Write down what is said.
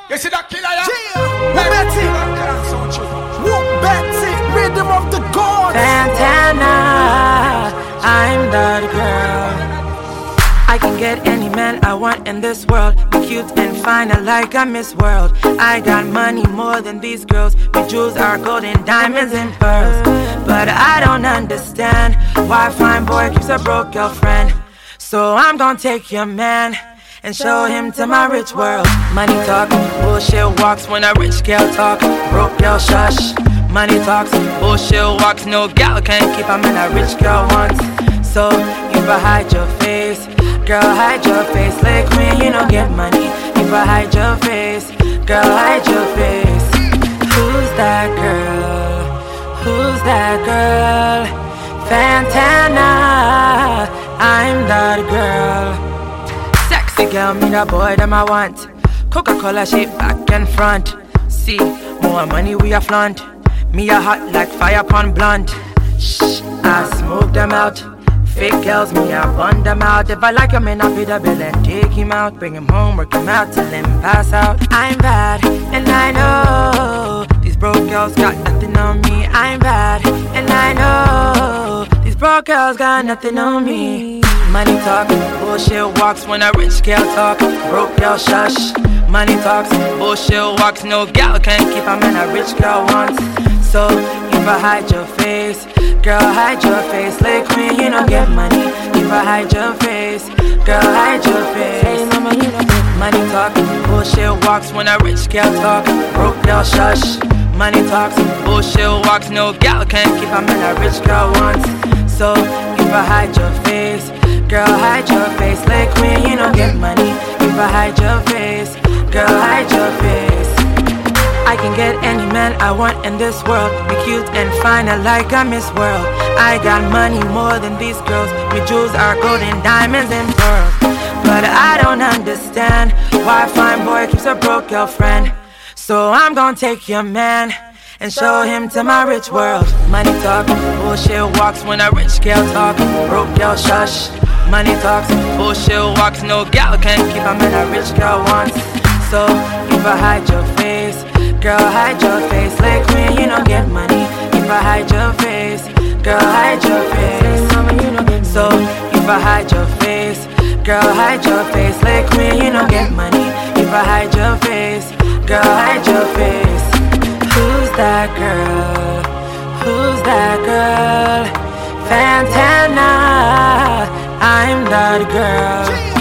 You see that killer, yeah? Who bets it? Rhythm of the gods. Santana, I'm that girl. I can get any man I want in this world. Be cute and fine, I like a Miss World. I got money more than these girls. My jewels are gold and diamonds and pearls. But I don't understand why a fine boy keeps a broke girlfriend. So I'm gonna take your man and show him to my rich world. Money talk, bullshit walks when a rich girl talk. Broke girl shush. Money talks, bullshit walks. No gal can't keep him in a rich girl wants. So if I hide your face, girl, hide your face. Like when you don't get money. If I hide your face, girl, hide your face. Who's that girl? Who's that girl? Fantana, I'm that girl. Sexy girl, me the boy that I want. Coca-Cola shape back and front. See, more money we a flaunt. Me a hot like fire upon blunt. Shh, I smoke them out. Fake girls, me I bun them out. If I like him, man, I'll pay the bill and take him out. Bring him home, work him out till him pass out. I'm bad, and I know these broke girls got nothing on me. I'm bad, and I know these broke girls got nothing on me. Money talk, bullshit walks when a rich girl talk. Broke girl shush. Money talks, bullshit walks. No gal can't keep him in a rich girl wants. So if I hide your face, girl, hide your face. Like when you don't get money. If I hide your face, girl, hide your face. Money talk, bullshit walks when a rich girl talk. Broke girl shush. Money talks, bullshit walks. No gal can't keep him in a rich girl wants. So if I hide your face, girl, hide your face. Like when you don't get money. If I hide your face, girl, hide your face. I can get any man I want in this world. Be cute and fine, I like a Miss World. I got money more than these girls. My jewels are gold and diamonds and pearls. But I don't understand why a fine boy keeps a broke girlfriend. So I'm gonna take your man and show him to my rich world. Money talk, bullshit walks when a rich girl talk. Broke girl shush. Money talks, bullshit walks. No gal can't keep him in a rich girl wants. So if I hide your face, girl, hide your face. Like when you don't get money. If I hide your face, girl, hide your face. So if I hide your face, girl, hide your face. Like when you don't get money. If I hide your face, girl, hide your face. Who's that girl? Who's that girl? Fantana, I'm that girl.